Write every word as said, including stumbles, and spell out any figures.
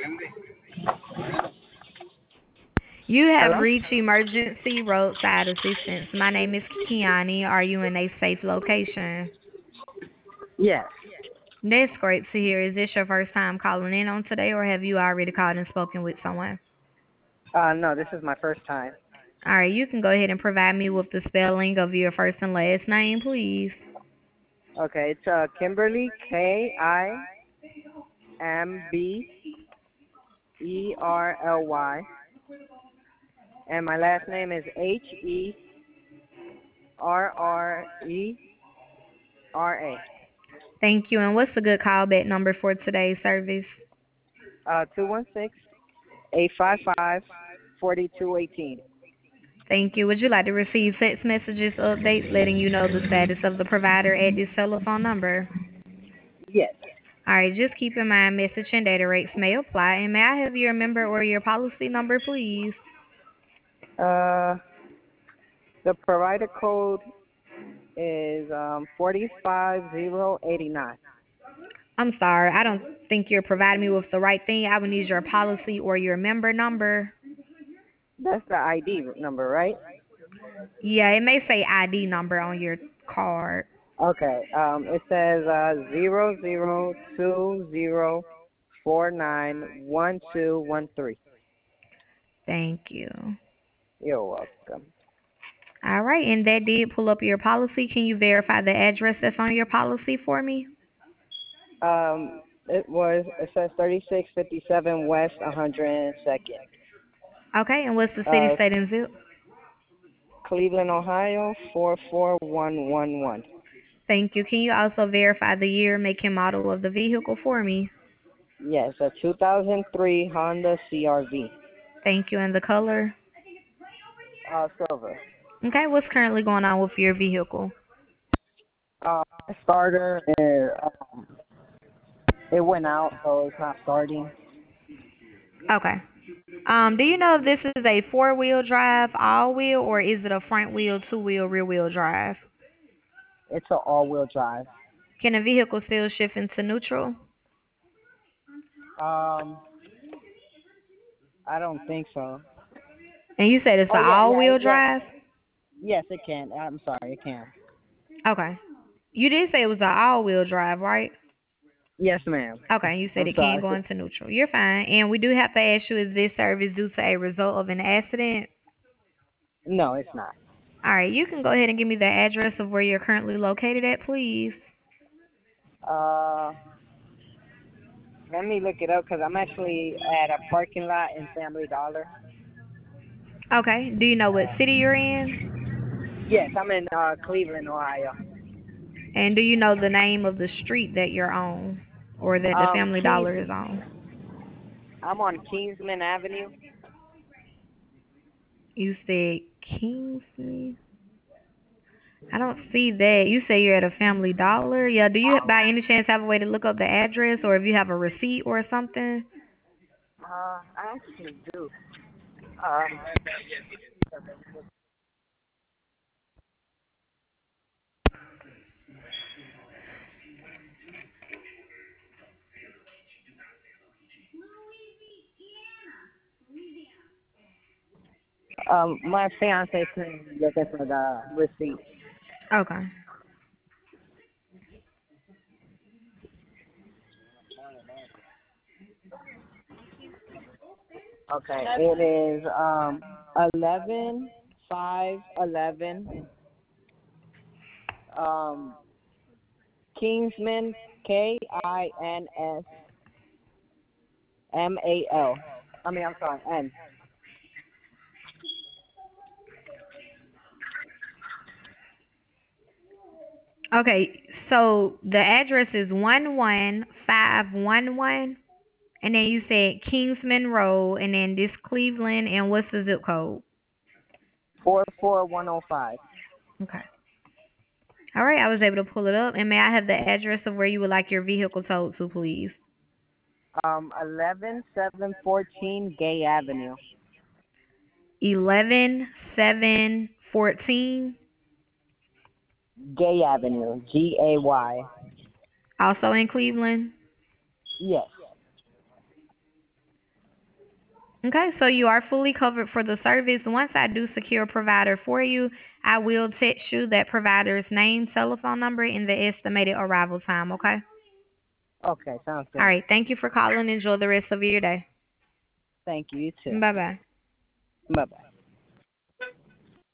You have Hello? reached emergency roadside assistance. My name is Kiani. Are you in a safe location? Yes. That's great to hear. Is this your first time calling in on today, or have you already called and spoken with someone? Uh, no, this is my first time. All right, you can go ahead and provide me with the spelling of your first and last name, please. Okay, it's uh, Kimberly, K I M B E R L Y, and my last name is H E R R E R A. Thank you. And what's a good callback number for today's service? Uh, two one six eight five five forty two eighteen. Thank you. Would you like to receive text messages, updates, letting you know the status of the provider at this telephone number? Yes. All right, just keep in mind message and data rates may apply. And may I have your member or your policy number, please? Uh, the provider code is um forty five zero eighty nine. I'm sorry, I don't think you're providing me with the right thing. I would need your policy or your member number. That's the I D number, right? Yeah, it may say I D number on your card. Okay. Um, it says uh zero zero two zero four nine one two one three. Thank you. You're welcome. All right, and that did pull up your policy. Can you verify the address that's on your policy for me? Um, it was it says thirty six fifty seven West one hundred second. Okay, and what's the city, Uh, state, and zip? Cleveland, Ohio four four one one one. Thank you. Can you also verify the year, make, and model of the vehicle for me? Yes, a two thousand three Honda C R V. Thank you, and the color? Uh, silver. Okay, what's currently going on with your vehicle? Uh, starter. Uh, um, it went out, so it's not starting. Okay. Um, do you know if this is a four-wheel drive, all-wheel, or is it a front-wheel, two-wheel, rear-wheel drive? It's an all-wheel drive. Can a vehicle still shift into neutral? Um, I don't think so. And you said it's Oh an yeah, yeah, all-wheel yeah. drive? Yes, it can. I'm sorry, it can. Okay. You did say it was an all-wheel drive, right? Yes, ma'am. Okay, you said I'm it can sorry. go into neutral. You're fine. And we do have to ask you, is this service due to a result of an accident? No, it's not. All right, you can go ahead and give me the address of where you're currently located at, please. Uh, let me look it up because I'm actually at a parking lot in Family Dollar. Okay. Do you know what city you're in? Yes, I'm in uh, Cleveland, Ohio. And do you know the name of the street that you're on or that the Um, Family Kings. Dollar is on? I'm on Kingsman Avenue. You said Kingsley? I don't see that. You say you're at a Family Dollar? Yeah, do you by any chance have a way to look up the address or if you have a receipt or something? Uh, I actually do. Um, um, my fiance is looking for the receipt. Okay. Okay, it is um eleven five eleven um Kingsman, K I N S M A L. I mean, I'm sorry, N. Okay, so the address is one one five one one, and then you said Kingsman Road, and then this Cleveland, and what's the zip code? four four one oh five. Okay. All right, I was able to pull it up. And may I have the address of where you would like your vehicle towed to, please? Um, eleven seven fourteen Gay Avenue. Eleven seven fourteen. Gay Avenue, G A Y. Also in Cleveland. Yes. Okay, so you are fully covered for the service. Once I do secure a provider for you, I will text you that provider's name, telephone number, and the estimated arrival time, okay? Okay, sounds All good. right, thank you for calling. Enjoy the rest of your day. Thank you. You too. Bye-bye. Bye bye.